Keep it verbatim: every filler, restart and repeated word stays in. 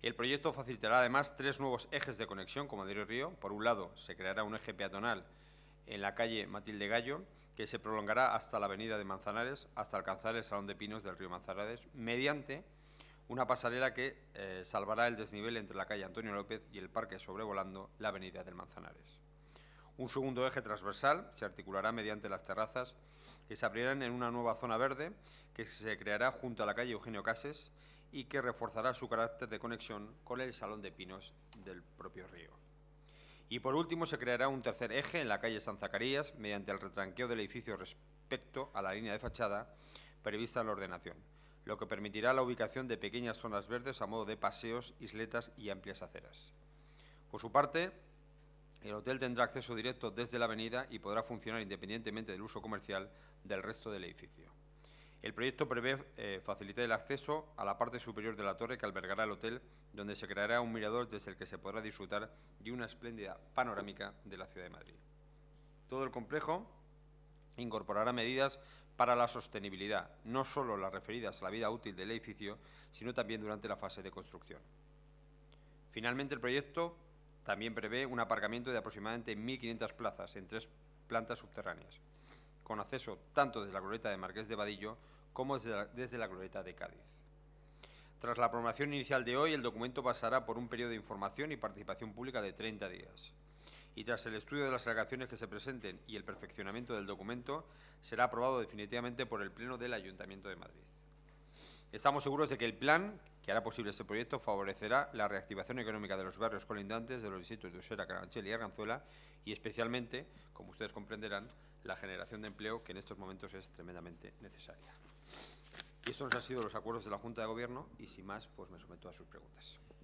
El proyecto facilitará además tres nuevos ejes de conexión con Madrid Río. Por un lado, se creará un eje peatonal en la calle Matilde Gallo, que se prolongará hasta la avenida de Manzanares, hasta alcanzar el Salón de Pinos del río Manzanares, mediante una pasarela que eh, salvará el desnivel entre la calle Antonio López y el parque sobrevolando la avenida del Manzanares. Un segundo eje transversal se articulará mediante las terrazas que se abrirán en una nueva zona verde que se creará junto a la calle Eugenio Cases y que reforzará su carácter de conexión con el Salón de Pinos del propio río. Y por último, se creará un tercer eje en la calle San Zacarías mediante el retranqueo del edificio respecto a la línea de fachada prevista en la ordenación, lo que permitirá la ubicación de pequeñas zonas verdes a modo de paseos, isletas y amplias aceras. Por su parte, el hotel tendrá acceso directo desde la avenida y podrá funcionar independientemente del uso comercial del resto del edificio. El proyecto prevé eh, facilitar el acceso a la parte superior de la torre que albergará el hotel, donde se creará un mirador desde el que se podrá disfrutar de una espléndida panorámica de la ciudad de Madrid. Todo el complejo incorporará medidas para la sostenibilidad, no solo las referidas a la vida útil del edificio, sino también durante la fase de construcción. Finalmente, el proyecto también prevé un aparcamiento de aproximadamente mil quinientas plazas en tres plantas subterráneas, con acceso tanto desde la glorieta de Marqués de Vadillo como desde la, desde la glorieta de Cádiz. Tras la aprobación inicial de hoy, el documento pasará por un periodo de información y participación pública de treinta días. Y tras el estudio de las alegaciones que se presenten y el perfeccionamiento del documento, será aprobado definitivamente por el Pleno del Ayuntamiento de Madrid. Estamos seguros de que el plan que hará posible este proyecto favorecerá la reactivación económica de los barrios colindantes de los distritos de Usera, Carabanchel y Arganzuela y especialmente, como ustedes comprenderán, la generación de empleo que en estos momentos es tremendamente necesaria. Y estos han sido los acuerdos de la Junta de Gobierno y sin más, pues me someto a sus preguntas.